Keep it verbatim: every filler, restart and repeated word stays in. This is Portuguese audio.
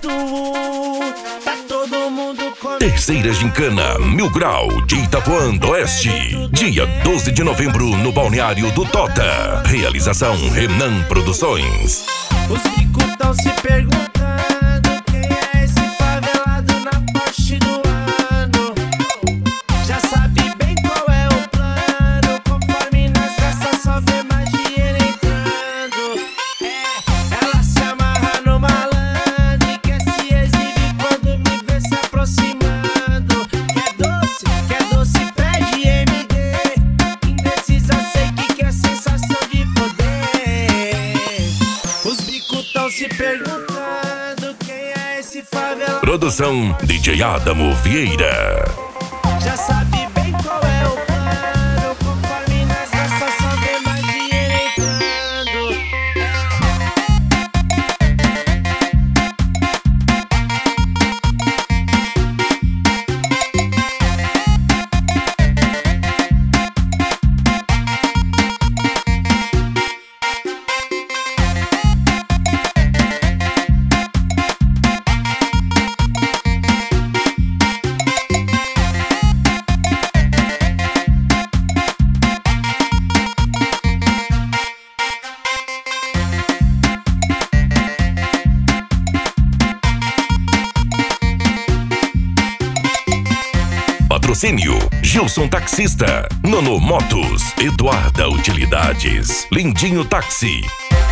Tá todo mundo com... Terceira Gincana Mil Grau de Itapuã do Oeste. Dia doze de novembro no Balneário do Tota. Realização Renan Produções. Os ricos tão se perguntando quem é esse favelado na poste do ano. Já sabe bem qual é o plano, conforme nas graças só vê mais dinheiro entrando. É, ela se amarra no malandro e quer se exibir quando me vê se aproximando. Quer doce, quer doce, pede M D. Indecisa, sei que quer sensação de poder. Os bicos tão se perguntando quem é esse favelado. Produção D J Adamo Vieira. Já sabe bem qual é o plano, conforme nas graças só vê mais dinheiro entrando. Patrocínio Gilson Taxista, Nono Motos, Eduarda Utilidades, Lindinho Táxi.